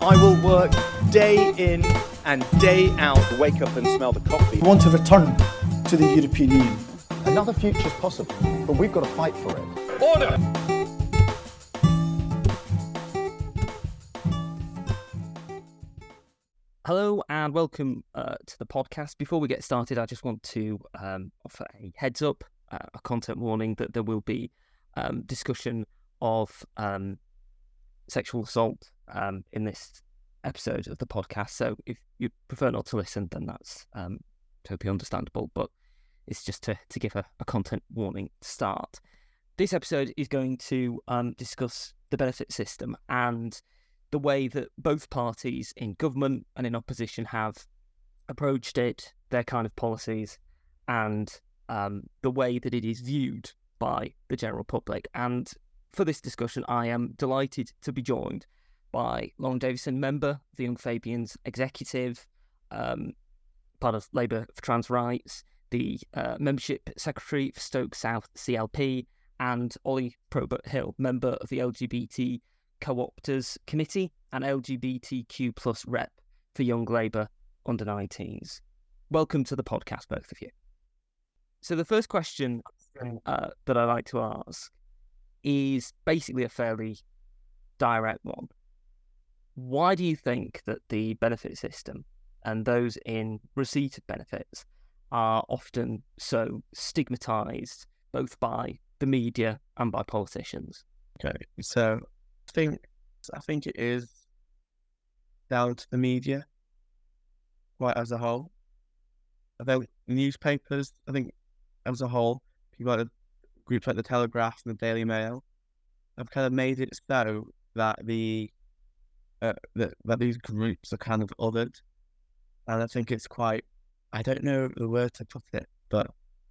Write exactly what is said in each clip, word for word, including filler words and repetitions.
I will work day in and day out. Wake up and smell the coffee. We want to return to the European Union. Another future is possible, but we've got to fight for it. Order! Hello and welcome uh, to the podcast. Before we get started, I just want to um, offer a heads up, uh, a content warning that there will be um, discussion of um, sexual assault um, in this episode of the podcast. So if you prefer not to listen, then that's um, totally understandable. But it's just to, to give a, a content warning to start. This episode is going to um, discuss the benefit system and the way that both parties in government and in opposition have approached it, their kind of policies, and um, the way that it is viewed by the general public. And for this discussion, I am delighted to be joined by Lauren Davison, member of the Young Fabians executive, um, part of Labour for Trans Rights, the uh, membership secretary for Stoke South C L P, and Ollie Probert Hill, member of the L G B T Co-opters Committee and L G B T Q plus rep for Young Labour under nineteens. Welcome to the podcast, both of you. So the first question uh, that I like to ask is basically a fairly direct one. Why do you think that the benefit system and those in receipt of benefits are often so stigmatised, both by the media and by politicians? Okay, so I think I think it is down to the media, quite as a whole. I think newspapers, I think as a whole, people like the groups like the Telegraph and the Daily Mail have kind of made it so that the uh, that that these groups are kind of othered, and I think it's quite, I don't know the word to put it, but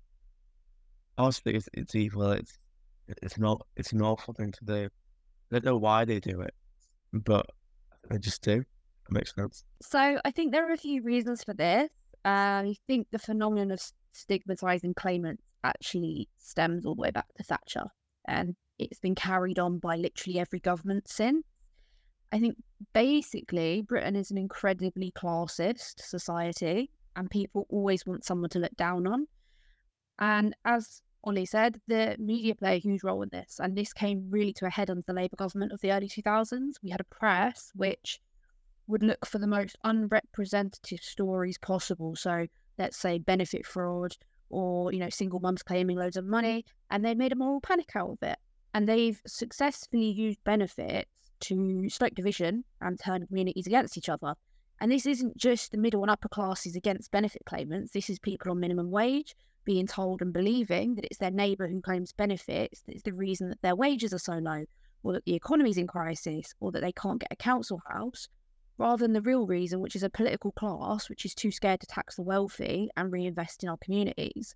honestly, it's it's evil. It's it's not it's an awful thing to do. I don't know why they do it, but they just do. It makes sense. So I think there are a few reasons for this. Uh, I think the phenomenon of stigmatising claimants actually stems all the way back to Thatcher, and it's been carried on by literally every government since. I think basically Britain is an incredibly classist society, and people always want someone to look down on. And as Ollie said, the media play a huge role in this, and this came really to a head under the Labour government of the early two thousands. We had a press which would look for the most unrepresentative stories possible. So let's say benefit fraud, or, you know, single mums claiming loads of money, and they made a moral panic out of it. And they've successfully used benefits to stoke division and turn communities against each other. And this isn't just the middle and upper classes against benefit claimants. This is people on minimum wage being told and believing that it's their neighbour who claims benefits that is the reason that their wages are so low, or that the economy's in crisis, or that they can't get a council house, rather than the real reason, which is a political class which is too scared to tax the wealthy and reinvest in our communities.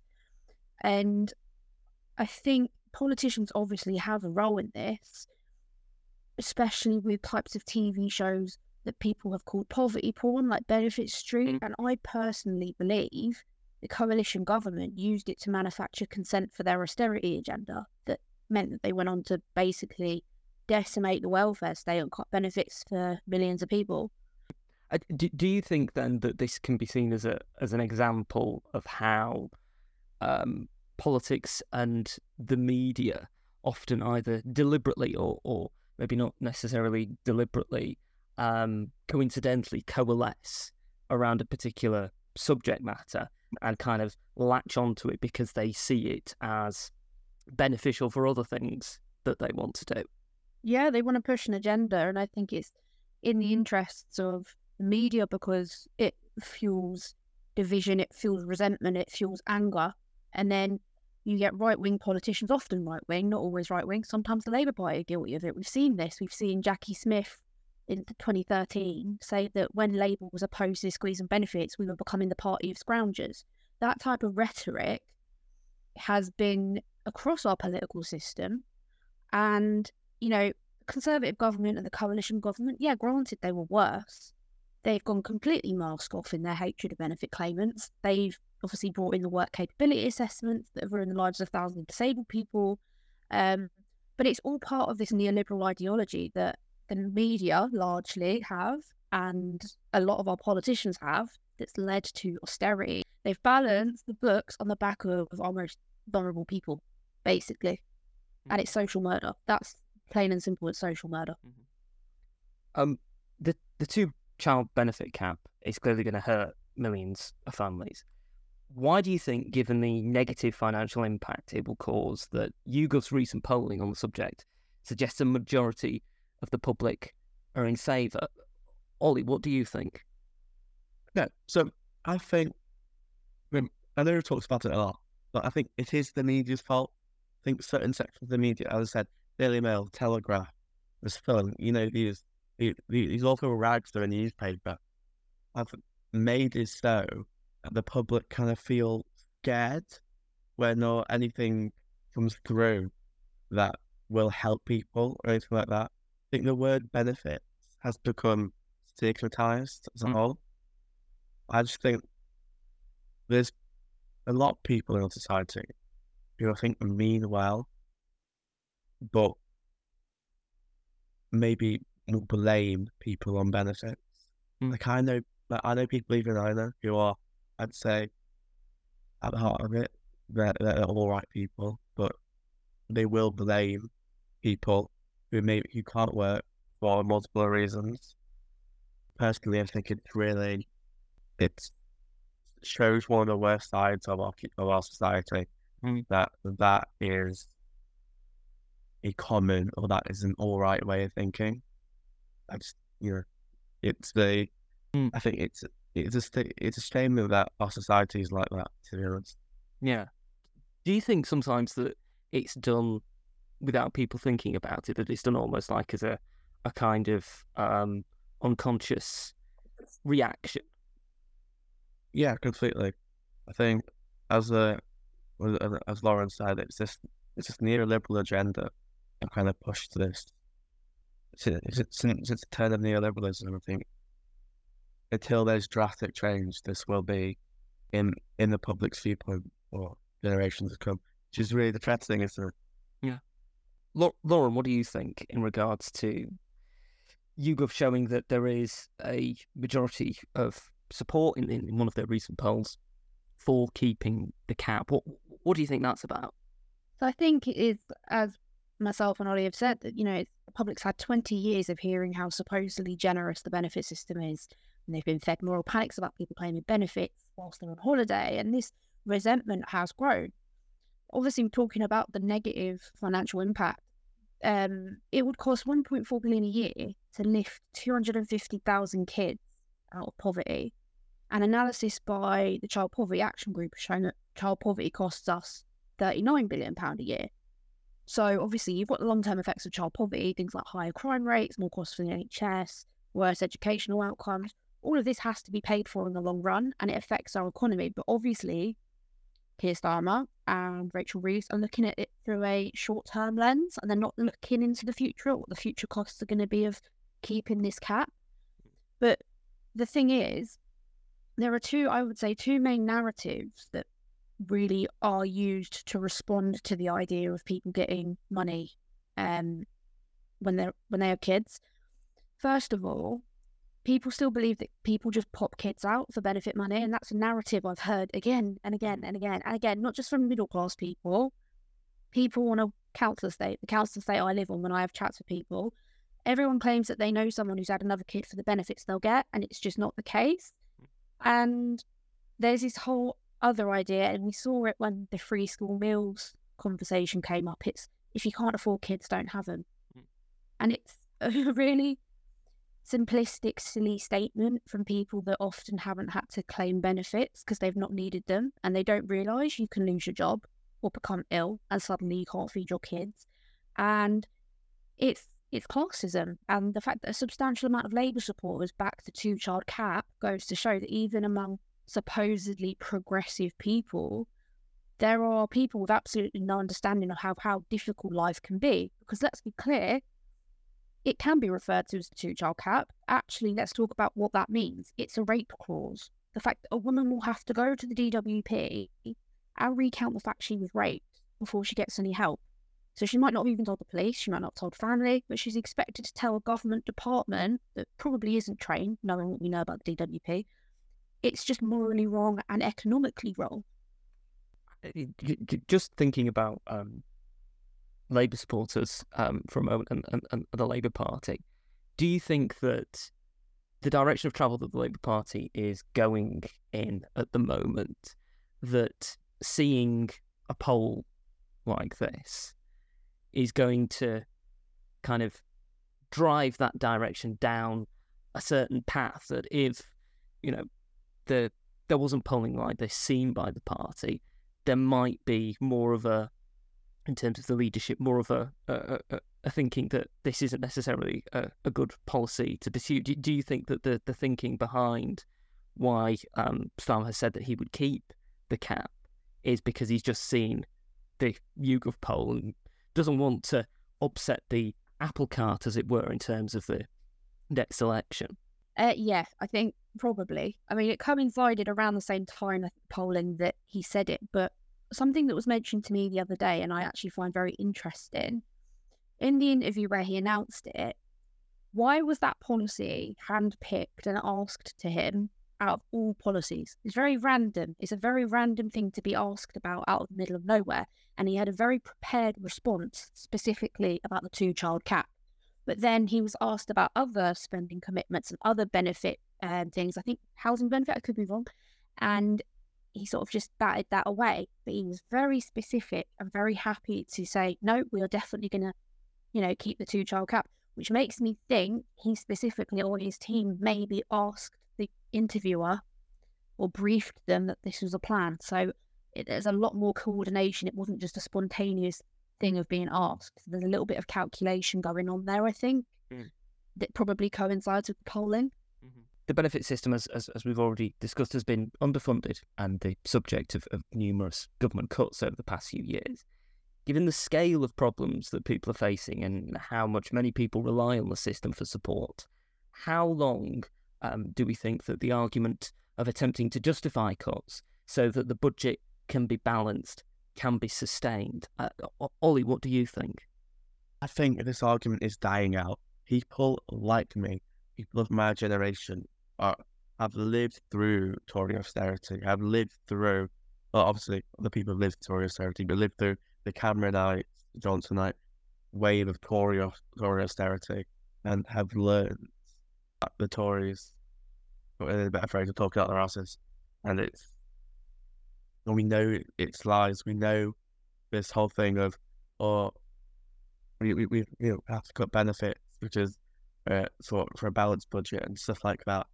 And I think politicians obviously have a role in this, especially with types of T V shows that people have called poverty porn, like Benefit Street. And I personally believe the coalition government used it to manufacture consent for their austerity agenda that meant that they went on to basically decimate the welfare state and cut benefits for millions of people. Uh, do, do you think then that this can be seen as a as an example of how um, politics and the media often either deliberately or, or maybe not necessarily deliberately, um, coincidentally coalesce around a particular subject matter and kind of latch onto it because they see it as beneficial for other things that they want to do? Yeah, they want to push an agenda, and I think it's in the interests of the media because it fuels division, it fuels resentment, it fuels anger, and then you get right-wing politicians, often right-wing, not always right-wing, sometimes the Labour Party are guilty of it. We've seen this. We've seen Jackie Smith in twenty thirteen say that when Labour was opposed to squeezing benefits, we were becoming the party of scroungers. That type of rhetoric has been across our political system, and, you know, Conservative government and the coalition government, yeah, granted they were worse. They've gone completely mask off in their hatred of benefit claimants. They've obviously brought in the work capability assessments that have ruined the lives of thousands of disabled people. Um, but it's all part of this neoliberal ideology that the media largely have, and a lot of our politicians have, that's led to austerity. They've balanced the books on the back of our most vulnerable people, basically. And it's social murder. That's plain and simple, it's social murder. Um, the the two child benefit cap is clearly going to hurt millions of families. Why do you think, given the negative financial impact it will cause, that YouGov's recent polling on the subject suggests a majority of the public are in favour? Ollie, what do you think? Yeah, so I think, I mean, I know we've talked about it a lot, but I think it is the media's fault. I think certain sections of the media, as I said, Daily Mail, Telegraph, The Sun, you know, these these, these awful rags that are in the newspaper have made it so that the public kind of feel scared when or anything comes through that will help people or anything like that. I think the word benefits has become stigmatized as a Mm. whole. I just think there's a lot of people in our society who I think mean well, but maybe will blame people on benefits. Mm. Like I know, like I know people even I know who are, I'd say, at the heart of it, they're, they're all right people, but they will blame people who maybe who can't work for multiple reasons. Personally, I think it's really it shows one of the worst sides of our of our society. Mm. That that is a common or that is an all right way of thinking. I just you know, it's the Mm. I think it's it's a st- it's a shame that our society is like that. To be honest, Yeah. Do you think sometimes that it's done without people thinking about it, that it's done almost like as a, a kind of um, unconscious reaction? yeah, completely. I think as a as- as Lauren said, it's just it's just neoliberal agenda that kind of pushed this. Since since it's the turn of neoliberalism, I think until there's drastic change, this will be in in the public's viewpoint for generations to come, which is really depressing, isn't it? Lau- Lauren, what do you think in regards to YouGov showing that there is a majority of support in, in one of their recent polls for keeping the cap? What what do you think that's about? So I think it is, as myself and Ollie have said, that, you know, it's, the public's had twenty years of hearing how supposedly generous the benefit system is. And they've been fed moral panics about people claiming benefits whilst they're on holiday. And this resentment has grown. Obviously, we're talking about the negative financial impact. Um, it would cost one point four billion dollars a year to lift two hundred fifty thousand kids out of poverty. An analysis by the Child Poverty Action Group has shown that child poverty costs us thirty-nine billion pounds a year. So obviously you've got the long-term effects of child poverty, things like higher crime rates, more costs for the N H S, worse educational outcomes. All of this has to be paid for in the long run, and it affects our economy. But obviously, Keir Starmer and Rachel Reeves are looking at it through a short-term lens, and they're not looking into the future, what the future costs are going to be of keeping this cap. But the thing is, there are two, I would say, two main narratives that really are used to respond to the idea of people getting money um, when they're when they are kids. First of all, people still believe that people just pop kids out for benefit money, and that's a narrative I've heard again and again and again and again, not just from middle class people, people on a council estate, the council estate I live on. When I have chats with people, everyone claims that they know someone who's had another kid for the benefits they'll get, and it's just not the case. And there's this whole other idea, and we saw it when the free school meals conversation came up. It's, if you can't afford kids, don't have them. Mm. And it's a really simplistic, silly statement from people that often haven't had to claim benefits because they've not needed them, and they don't realise you can lose your job or become ill and suddenly you can't feed your kids. And it's it's classism, and the fact that a substantial amount of Labour supporters back the two-child cap goes to show that even among supposedly progressive people, there are people with absolutely no understanding of how, how difficult life can be. Because let's be clear, it can be referred to as the two-child cap. Actually, let's talk about what that means. It's a rape clause. The fact that a woman will have to go to the D W P and recount the fact she was raped before she gets any help. So she might not have even told the police, she might not have told family, but she's expected to tell a government department that probably isn't trained, knowing what we know about the D W P. It's just morally wrong and economically wrong. Just thinking about um, Labour supporters um, for a moment and, and, and the Labour Party, do you think that the direction of travel that the Labour Party is going in at the moment, that seeing a poll like this is going to kind of drive that direction down a certain path, that if, you know, the there wasn't polling like this seen by the party, there might be more of a, in terms of the leadership, more of a a, a, a thinking that this isn't necessarily a, a good policy to pursue? Do, do you think that the, the thinking behind why um, Starmer has said that he would keep the cap is because he's just seen the YouGov poll and doesn't want to upset the apple cart, as it were, in terms of the next election? Uh, yeah, I think probably. I mean, it coincided around the same time, I think, polling that he said it, but something that was mentioned to me the other day, and I actually find very interesting, in the interview where he announced it, why was that policy handpicked and asked to him out of all policies? It's very random. It's a very random thing to be asked about out of the middle of nowhere, and he had a very prepared response specifically about the two-child cap. But then he was asked about other spending commitments and other benefit um, things. I think housing benefit, I could be wrong. And he sort of just batted that away. But he was very specific and very happy to say, no, we are definitely going to, you know, keep the two-child cap, which makes me think he specifically, or his team maybe asked the interviewer or briefed them that this was a plan. So it, there's a lot more coordination. It wasn't just a spontaneous thing of being asked. There's a little bit of calculation going on there, I think, mm. that probably coincides with the polling. Mm-hmm. The benefit system, as, as as we've already discussed, has been underfunded and the subject of, of numerous government cuts over the past few years. Given the scale of problems that people are facing and how much many people rely on the system for support, how long um, do we think that the argument of attempting to justify cuts so that the budget can be balanced can be sustained? Uh, Ollie, what do you think? I think this argument is dying out. People like me, people of my generation, are, have lived through Tory austerity, have lived through, well, obviously, other people have lived through Tory austerity, but lived through the Cameronite, Johnsonite wave of Tory, Tory austerity, and have learned that the Tories, in a better phrase, are talking out their asses. And it's, and we know it's lies. We know this whole thing of, oh, we we, we you know, have to cut benefits, which is uh, for for a balanced budget and stuff like that.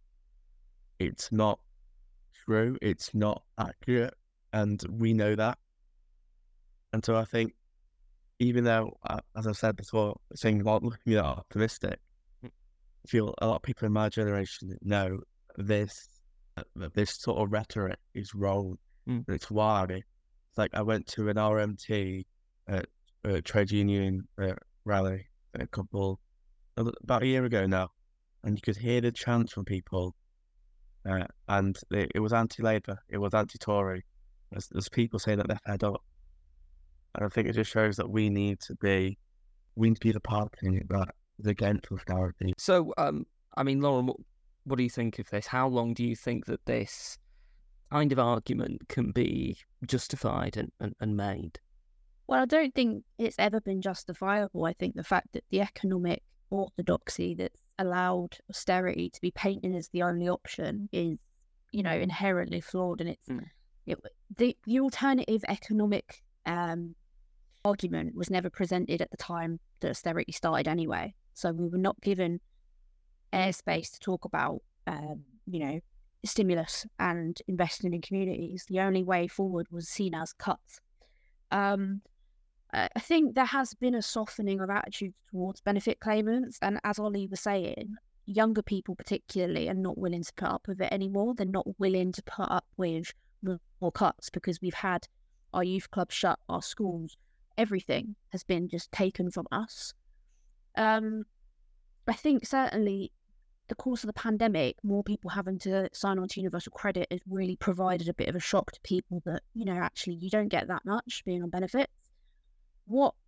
It's not true. It's not accurate, and we know that. And so I think, even though, uh, as I've said before, saying about looking at optimistic, I feel a lot of people in my generation know this that this sort of rhetoric is wrong. Mm. It's why. It's like I went to an R M T uh, uh, trade union uh, rally a couple about a year ago now, and you could hear the chants from people, uh, and it, it was anti-Labour, it was anti-Tory. There's, there's people saying that they're fed up, and I think it just shows that we need to be, we need to be the party that is against austerity. So, um, I mean, Lauren, what, what do you think of this? How long do you think that this kind of argument can be justified and, and, and made? Well, I don't think it's ever been justifiable. I think the fact that the economic orthodoxy that's allowed austerity to be painted as the only option is, you know, inherently flawed. And it's mm. it, the the alternative economic um, argument was never presented at the time that austerity started anyway. So we were not given airspace to talk about, um, you know, stimulus and investing in communities. The only way forward was seen as cuts. Um, I think there has been a softening of attitudes towards benefit claimants, and as Ollie was saying, younger people particularly are not willing to put up with it anymore. They're not willing to put up with more cuts because we've had our youth clubs shut, our schools, everything has been just taken from us. Um, I think certainly the course of the pandemic, more people having to sign on to universal credit has really provided a bit of a shock to people that, you know, actually you don't get that much being on benefits. What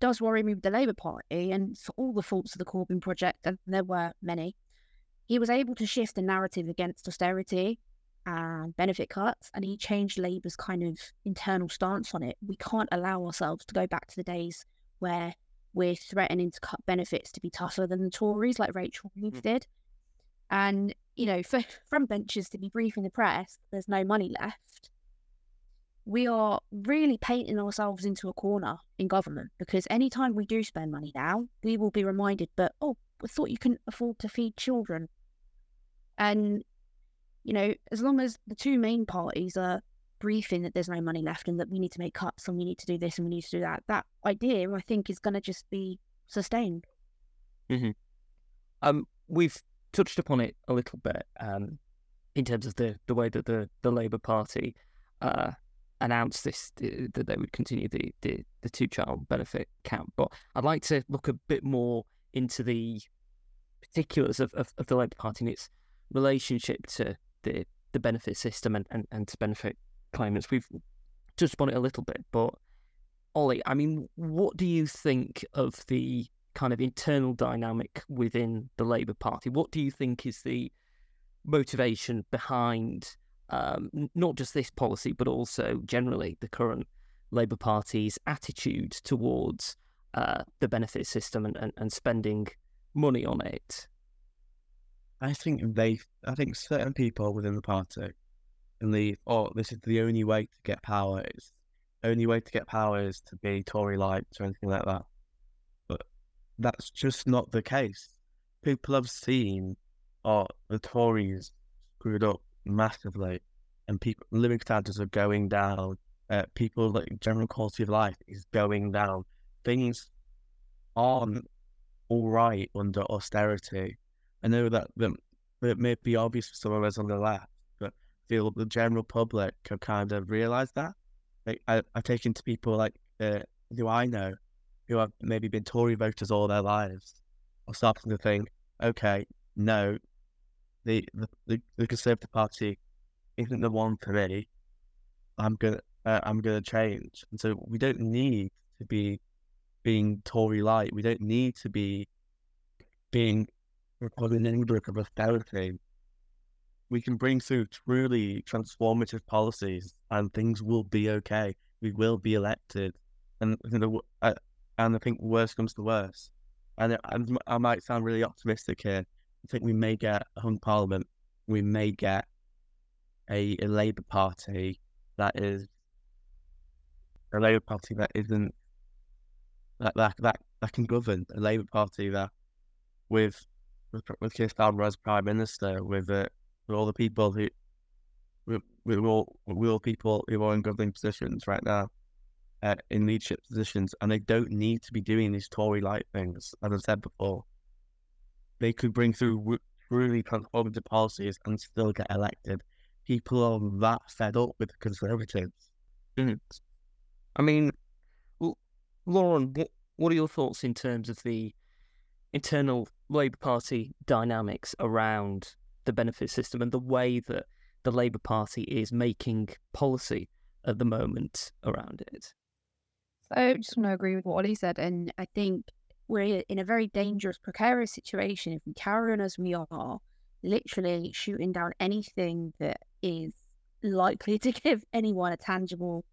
does worry me with the Labour Party, and for all the faults of the Corbyn project, and there were many, he was able to shift the narrative against austerity and benefit cuts, and he changed Labour's kind of internal stance on it. We can't allow ourselves to go back to the days where we're threatening to cut benefits to be tougher than the Tories, like Rachel Reeves did. And, you know, for front benchers to be briefing the press, there's no money left. We are really painting ourselves into a corner in government, because anytime we do spend money now, we will be reminded, but, oh, I thought you couldn't afford to feed children. And, you know, as long as the two main parties are briefing that there's no money left and that we need to make cuts and we need to do this and we need to do that, that idea, I think, is going to just be sustained. Mm-hmm. Um, we've touched upon it a little bit um, in terms of the, the way that the, the Labour Party uh, announced this, uh, that they would continue the, the, the two-child benefit cap. But I'd like to look a bit more into the particulars of, of, of the Labour Party and its relationship to the, the benefit system and, and, and to benefit claimants. We've touched upon it a little bit, but Ollie, I mean, what do you think of the kind of internal dynamic within the Labour Party? What do you think is the motivation behind um, not just this policy, but also generally the current Labour Party's attitude towards uh, the benefit system and, and, and spending money on it? I think they, I think certain people within the party believe, oh, this is the only way to get power. It's the only way to get power is to be Tory light or anything like that. But that's just not the case. People have seen, oh, the Tories screwed up massively, and people living standards are going down. Uh, people like general quality of life is going down. Things aren't all right under austerity. I know that, that it may be obvious for some of us on the left, but I feel the general public have kind of realised that. Like, I, I've taken to people like uh, who I know, who have maybe been Tory voters all their lives, are starting to think, okay, no, the the, the, the Conservative Party isn't the one for me. I'm gonna uh, I'm gonna change, and so we don't need to be being Tory light. We don't need to be being Republican enemy of austerity. We can bring through truly transformative policies, and things will be okay. We will be elected, and you know, uh, and I think worse comes to worse. And I, I might sound really optimistic here. I think we may get a hung parliament. We may get a, a Labour Party that is a Labour Party that isn't that that that, that can govern. A Labour Party that with with, with Keir Starmer as Prime Minister, with uh, with all the people who with, with all with all people who are in governing positions right now, uh, in leadership positions, and they don't need to be doing these Tory-like things. As I said before, they could bring through truly transformative policies and still get elected. People are that fed up with the Conservatives. Mm. I mean, well, Lauren, what what are your thoughts in terms of the internal Labour Party dynamics around the benefit system and the way that the Labour Party is making policy at the moment around it? So I just want to agree with what Ollie said, and I think we're in a very dangerous, precarious situation if we carry on as we are, literally shooting down anything that is likely to give anyone a tangible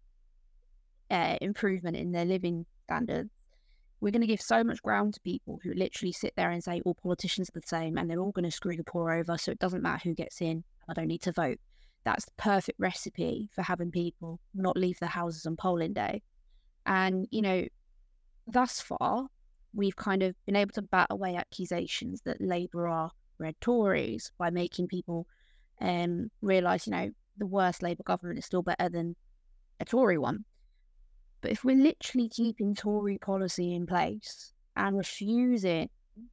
uh, improvement in their living standards. We're going to give so much ground to people who literally sit there and say all politicians are the same and they're all going to screw the poor over, so it doesn't matter who gets in, I don't need to vote. That's the perfect recipe for having people not leave their houses on polling day. And, you know, thus far, we've kind of been able to bat away accusations that Labour are red Tories by making people um, realise, you know, the worst Labour government is still better than a Tory one. But if we're literally keeping Tory policy in place and refusing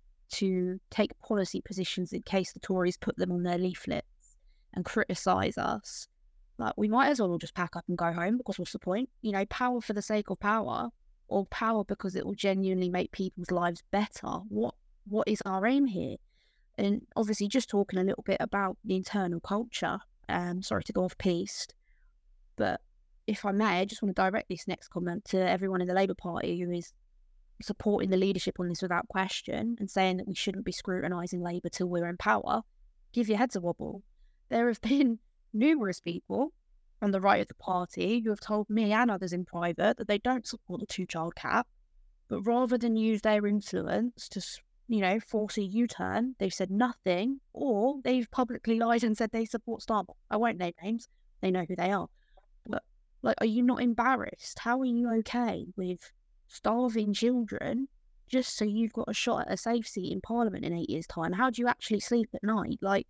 to take policy positions in case the Tories put them on their leaflets and criticise us, like, we might as well just pack up and go home, because what's the point? You know, power for the sake of power, or power because it will genuinely make people's lives better. What What is our aim here? And obviously, just talking a little bit about the internal culture, um, sorry to go off piste, but if I may, I just want to direct this next comment to everyone in the Labour Party who is supporting the leadership on this without question and saying that we shouldn't be scrutinising Labour till we're in power, give your heads a wobble. There have been numerous people on the right of the party who have told me and others in private that they don't support the two-child cap, but rather than use their influence to, you know, force a U-turn, they've said nothing, or they've publicly lied and said they support Starmer. I won't name names. They know who they are. But, like, are you not embarrassed? How are you okay with starving children just so you've got a shot at a safe seat in Parliament in eight years' time? How do you actually sleep at night? Like,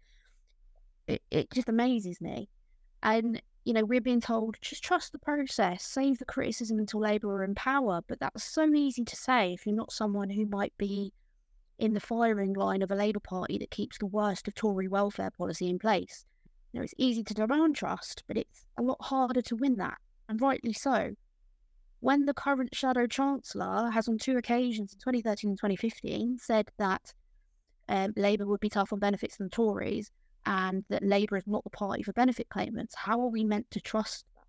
it, it just amazes me. And, you know, we're being told, just trust the process, save the criticism until Labour are in power. But that's so easy to say if you're not someone who might be in the firing line of a Labour Party that keeps the worst of Tory welfare policy in place. You know, it's easy to demand trust, but it's a lot harder to win that, and rightly so. When the current Shadow Chancellor has on two occasions in twenty thirteen and twenty fifteen said that um, Labour would be tough on benefits than Tories, and that Labour is not the party for benefit claimants, how are we meant to trust that?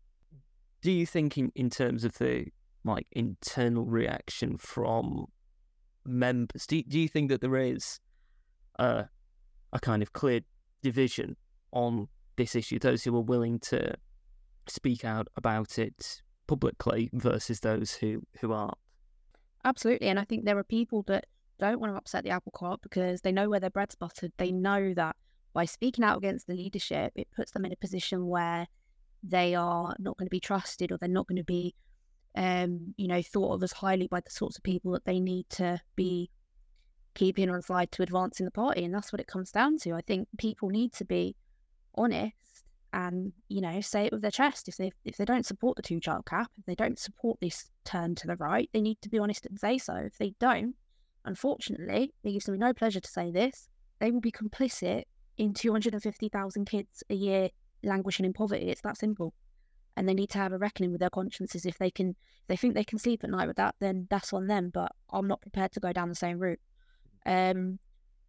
Do you think in, in terms of the like internal reaction from members, do, do you think that there is a, a kind of clear division on this issue, those who are willing to speak out about it publicly versus those who, who aren't? Absolutely, and I think there are people that don't want to upset the apple cart because they know where their bread's buttered. They know that by speaking out against the leadership, it puts them in a position where they are not going to be trusted, or they're not going to be um, you know, thought of as highly by the sorts of people that they need to be keeping on side to advancing the party. And that's what it comes down to. I think people need to be honest and, you know, say it with their chest. If they if they don't support the two-child cap, if they don't support this turn to the right, they need to be honest and say so. If they don't, unfortunately, it gives me no pleasure to say this, they will be complicit in two hundred fifty thousand kids a year languishing in poverty. It's that simple. And they need to have a reckoning with their consciences. If they can, if they think they can sleep at night with that, then that's on them. But I'm not prepared to go down the same route. Um,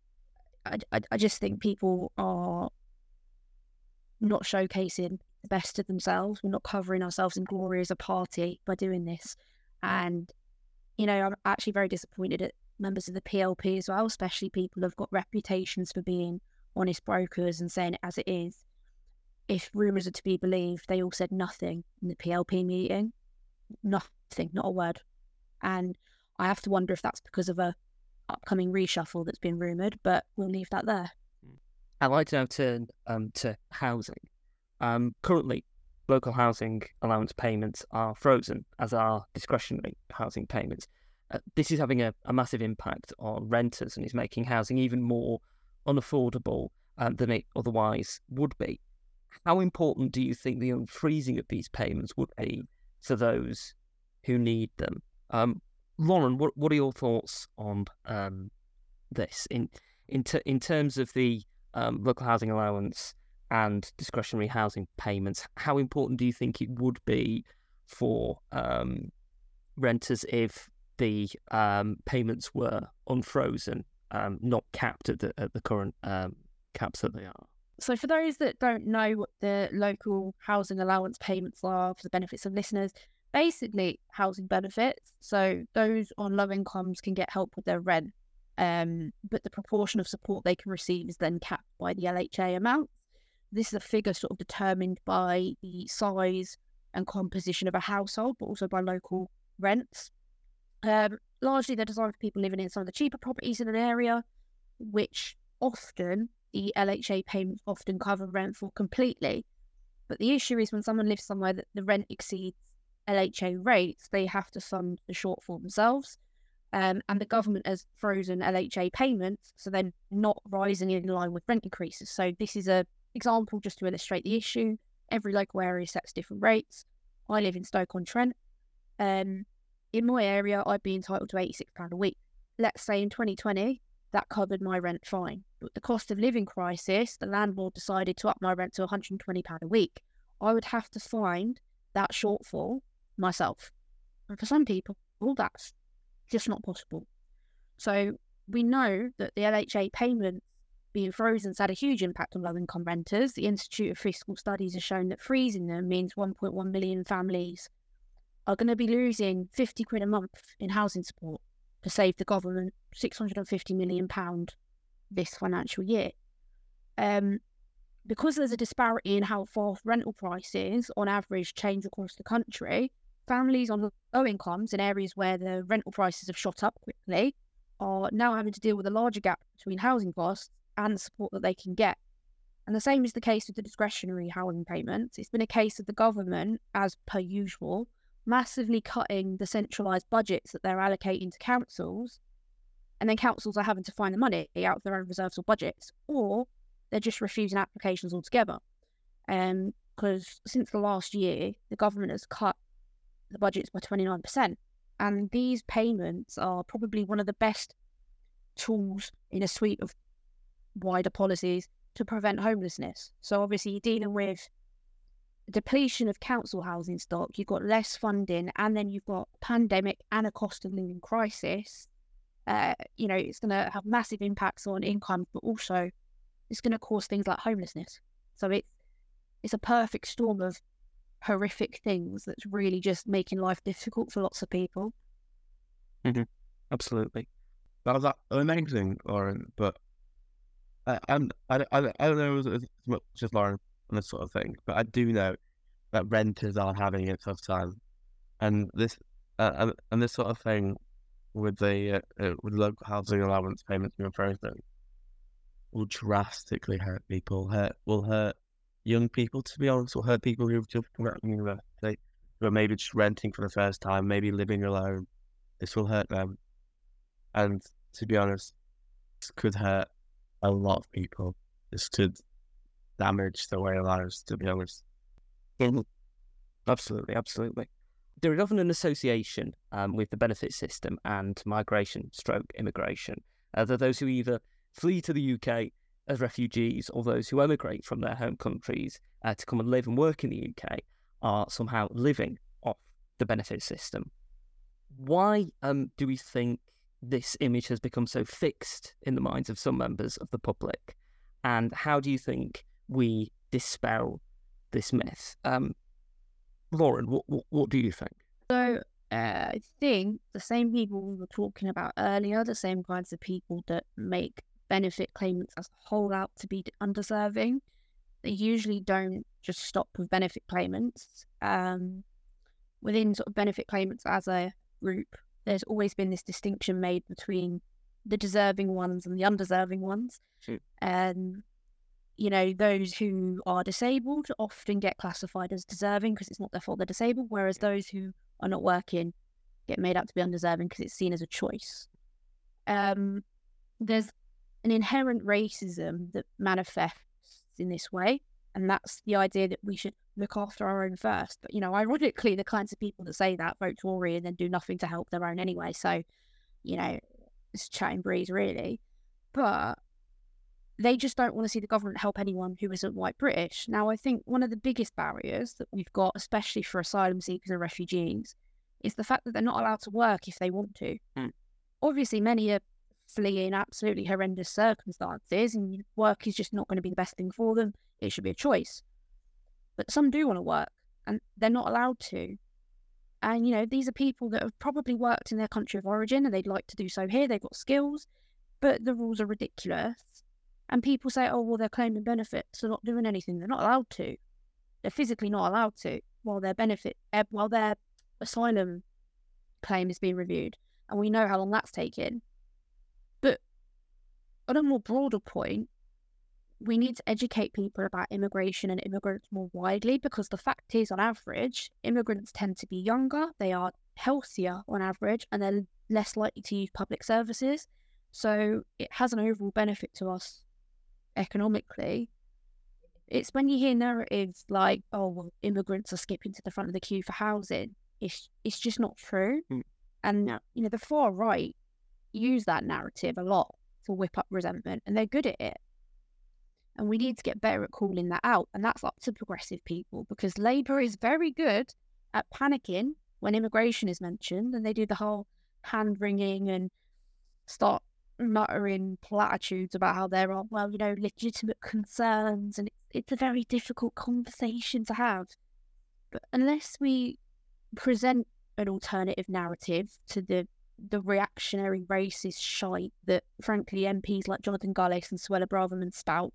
I, I, I just think people are not showcasing the best of themselves. We're not covering ourselves in glory as a party by doing this. And, you know, I'm actually very disappointed at members of the P L P as well, especially people who've got reputations for being honest brokers and saying it as it is. If rumours are to be believed, they all said nothing in the P L P meeting. Nothing, not a word. And I have to wonder if that's because of a upcoming reshuffle that's been rumoured, but we'll leave that there. I'd like to now turn um, to housing. Um, currently, local housing allowance payments are frozen, as are discretionary housing payments. Uh, this is having a, a massive impact on renters and is making housing even more unaffordable um, than it otherwise would be. How important do you think the unfreezing of these payments would be to those who need them? Um, Lauren, what what are your thoughts on um, this in in ter- in terms of the um, local housing allowance and discretionary housing payments? How important do you think it would be for um, renters if the um, payments were unfrozen, um, not capped at the at the current um, caps that they are? So for those that don't know what the local housing allowance payments are, for the benefits of listeners, basically housing benefits. So those on low incomes can get help with their rent, um, but the proportion of support they can receive is then capped by the L H A amount. This is a figure sort of determined by the size and composition of a household, but also by local rents. Um, largely they're designed for people living in some of the cheaper properties in an area, which often the L H A payments often cover rent for completely. But the issue is when someone lives somewhere that the rent exceeds L H A rates, they have to fund the shortfall themselves. Um, and the government has frozen L H A payments, so they're not rising in line with rent increases. So this is an example just to illustrate the issue. Every local area sets different rates. I live in Stoke-on-Trent. Um, in my area, I'd be entitled to eighty-six pounds a week. Let's say in twenty twenty, that covered my rent fine. But the cost of living crisis, the landlord decided to up my rent to one hundred twenty pounds a week. I would have to find that shortfall myself. And for some people, well, that's just not possible. So we know that the L H A payments being frozen has had a huge impact on low-income renters. The Institute of Fiscal Studies has shown that freezing them means one point one million families are going to be losing fifty quid a month in housing support to save the government six hundred fifty million pounds this financial year. Um, because there's a disparity in how fast rental prices on average change across the country, families on low incomes in areas where the rental prices have shot up quickly are now having to deal with a larger gap between housing costs and the support that they can get. And the same is the case with the discretionary housing payments. It's been a case of the government, as per usual, massively cutting the centralised budgets that they're allocating to councils, and then councils are having to find the money out of their own reserves or budgets, or they're just refusing applications altogether. Um, because since the last year, the government has cut the budgets by twenty-nine percent, and these payments are probably one of the best tools in a suite of wider policies to prevent homelessness. So obviously you're dealing with depletion of council housing stock, you've got less funding, and then you've got pandemic and a cost of living crisis. Uh, you know, it's going to have massive impacts on income, but also it's going to cause things like homelessness. So it's it's a perfect storm of horrific things that's really just making life difficult for lots of people. Mm-hmm. Absolutely. That was amazing, Lauren. But I, I'm, I, I, I don't know as, as much as Lauren on this sort of thing, but I do know that renters are having a tough time, and this uh, and, and this sort of thing with the uh, uh, with local housing allowance payments being frozen will drastically hurt people. Hurt will hurt young people, to be honest. Will hurt people who've just come out of university, who are maybe just renting for the first time, maybe living alone. This will hurt them, and to be honest, this could hurt a lot of people. This could damage their way of lives, to be honest. Mm-hmm. Absolutely, absolutely. There is often an association um, with the benefit system and migration stroke immigration. Uh, there are those who either flee to the U K as refugees, or those who emigrate from their home countries uh, to come and live and work in the U K are somehow living off the benefit system. Why um, do we think this image has become so fixed in the minds of some members of the public? And how do you think we dispel this myth? Um, Lauren, what, what what do you think? So uh, I think the same people we were talking about earlier, the same kinds of people that make benefit claimants as a whole out to be undeserving, they usually don't just stop with benefit claimants. Um, within sort of benefit claimants as a group, there's always been this distinction made between the deserving ones and the undeserving ones. Sure. Um, you know, those who are disabled often get classified as deserving because it's not their fault they're disabled, whereas those who are not working get made out to be undeserving because it's seen as a choice. Um, there's an inherent racism that manifests in this way, and that's the idea that we should look after our own first. But, you know, ironically, the kinds of people that say that vote Tory and then do nothing to help their own anyway. So, you know, it's chatting breeze, really. But they just don't want to see the government help anyone who isn't white British. Now, I think one of the biggest barriers that we've got, especially for asylum seekers and refugees, is the fact that they're not allowed to work if they want to. Mm. Obviously, many are fleeing absolutely horrendous circumstances, and work is just not going to be the best thing for them. It should be a choice. But some do want to work, and they're not allowed to. And, you know, these are people that have probably worked in their country of origin, and they'd like to do so here. They've got skills, but the rules are ridiculous. And people say, oh, well, they're claiming benefits. They're not doing anything. They're not allowed to. They're physically not allowed to while their benefit, uh, while their asylum claim is being reviewed. And we know how long that's taken. But on a more broader point, we need to educate people about immigration and immigrants more widely, because the fact is, on average, immigrants tend to be younger, they are healthier on average, and they're less likely to use public services. So it has an overall benefit to us economically. It's when you hear narratives like, oh, well, immigrants are skipping to the front of the queue for housing. It's it's just not true. Mm. And, you know, the far right use that narrative a lot to whip up resentment, and they're good at it. And we need to get better at calling that out. And that's up to progressive people, because Labour is very good at panicking when immigration is mentioned, and they do the whole hand-wringing and start muttering platitudes about how there are, well, you know, legitimate concerns, and it's, it's a very difficult conversation to have. But unless we present an alternative narrative to the the reactionary racist shite that, frankly, M Ps like Jonathan Gullis and Suella Braverman spout,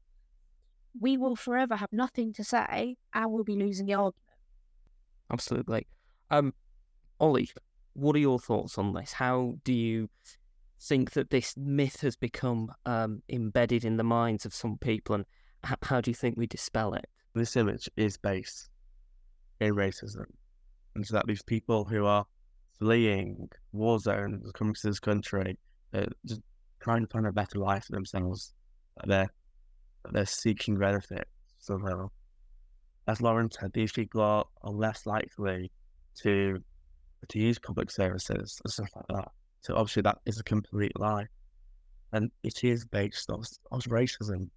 we will forever have nothing to say and we'll be losing the argument. Absolutely. Um, Ollie, what are your thoughts on this? How do you think that this myth has become um, embedded in the minds of some people, and h- how do you think we dispel it? This image is based in racism. And so that these people who are fleeing war zones, coming to this country, uh, just trying to find a better life for themselves, that they're, that they're seeking benefit somehow. As Lauren said, these people are, are less likely to to use public services and stuff like that. So obviously that is a complete lie. And it is based on, on racism.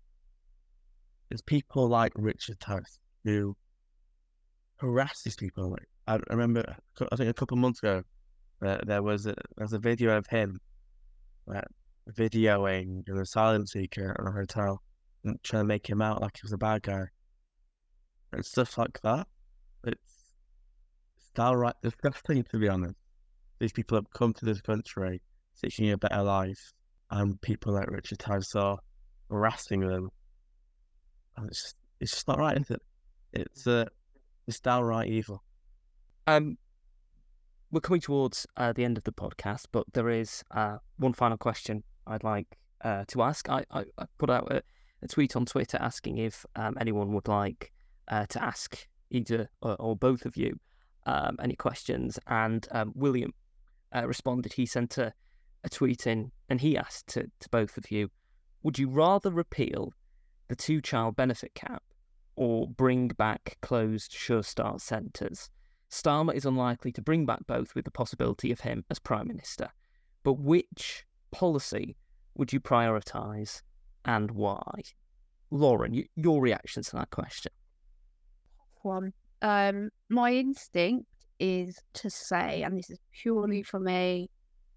It's people like Richard Toth who harass these people. Like, I remember, I think a couple of months ago, uh, there was a, there was a video of him uh, videoing an asylum seeker in a hotel and trying to make him out like he was a bad guy. And stuff like that. It's, it's downright disgusting, to be honest. These people have come to this country seeking a better life, and people like Richard Toth are harassing them. And it's, it's just not right, is it? It's, uh, it's downright evil. Um, we're coming towards uh, the end of the podcast, but there is uh, one final question I'd like uh, to ask. I, I, I put out a, a tweet on Twitter asking if um, anyone would like uh, to ask either or, or both of you um, any questions, and um, William uh, responded. He sent a, a tweet in, and he asked to, to both of you, would you rather repeal the two-child benefit cap or bring back closed Sure Start centres? Starmer is unlikely to bring back both, with the possibility of him as Prime Minister. But which policy would you prioritise and why? Lauren, you, your reaction to that question? One, um, my instinct is to say, and this is purely from a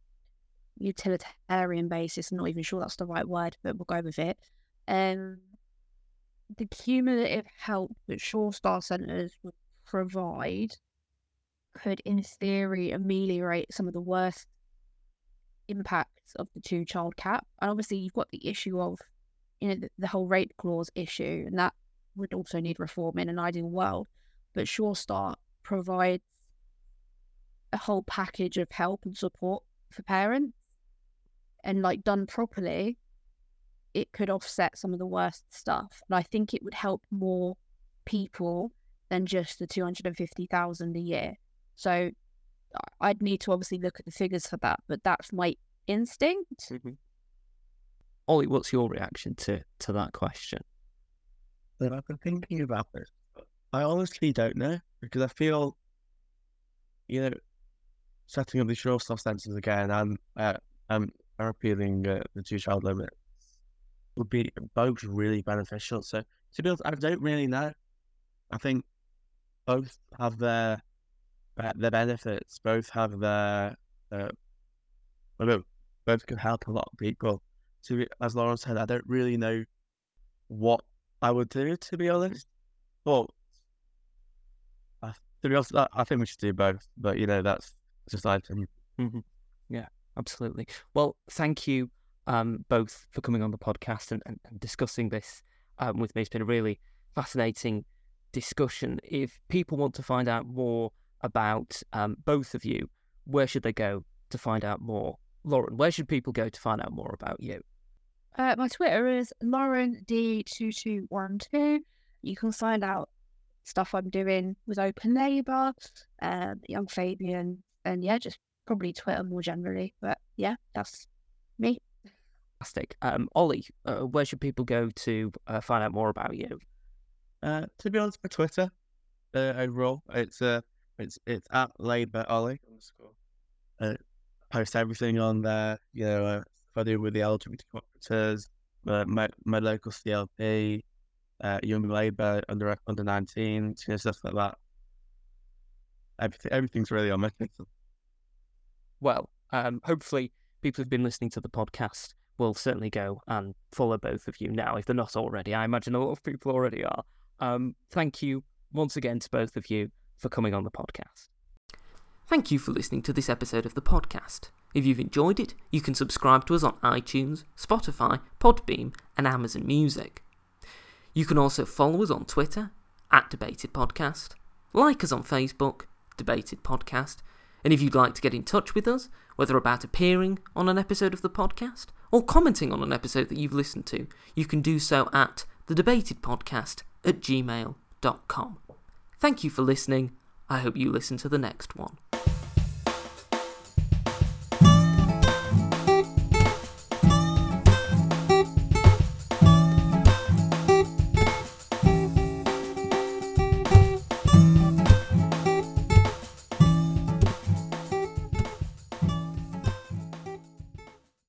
utilitarian basis, I'm not even sure that's the right word, but we'll go with it. Um, the cumulative help that Sure Start centres would provide could, in theory, ameliorate some of the worst impacts of the two-child cap. And obviously, you've got the issue of, you know, the, the whole rape clause issue, and that would also need reform in an ideal world. But Sure Start provides a whole package of help and support for parents, and, like, done properly, it could offset some of the worst stuff. And I think it would help more people than just the two hundred fifty thousand a year. So I'd need to obviously look at the figures for that, but that's my instinct. Mm-hmm. Ollie, what's your reaction to, to that question? But I've been thinking about this. I honestly don't know, because I feel, you know, setting up the Sure Start centres again and uh, um, repealing uh, the two-child limit would be both really beneficial. So, to be honest, I don't really know. I think both have their uh, their benefits. Both have their, uh, well, both can help a lot of people. To be, as Lauren said, I don't really know what I would do, to be honest. But uh, to be honest, I, I think we should do both. But you know, that's just item. Mm-hmm. Yeah, absolutely. Well, thank you um, both for coming on the podcast and, and, and discussing this um, with me. It's been a really fascinating discussion. If people want to find out more about um, both of you, where should they go to find out more? Lauren, where should people go to find out more about you? Uh, my Twitter is Lauren D two two one two. You can find out stuff I'm doing with Open Labour, uh, Young Fabian, and yeah, just probably Twitter more generally. But yeah, that's me. Fantastic. Um, Ollie, uh, where should people go to uh, find out more about you? Uh, to be honest, my Twitter uh, overall, it's uh, it's it's at Labour Ollie underscore. Uh, post everything on there. You know, uh, if I do with the L G B T cooperatives, uh, my my local C L P, uh, Young Labour under under nineteen, you know, stuff like that. Everything everything's really on my Twitter. Well, um, hopefully people who've been listening to the podcast will certainly go and follow both of you now, if they're not already. I imagine a lot of people already are. Um, thank you once again to both of you for coming on the podcast. Thank you for listening to this episode of the podcast. If you've enjoyed it, you can subscribe to us on iTunes, Spotify, Podbean, and Amazon Music. You can also follow us on Twitter, at Debated Podcast, like us on Facebook, Debated Podcast, and if you'd like to get in touch with us, whether about appearing on an episode of the podcast or commenting on an episode that you've listened to, you can do so at thedebatedpodcast at gmail dot com. Thank you for listening. I hope you listen to the next one.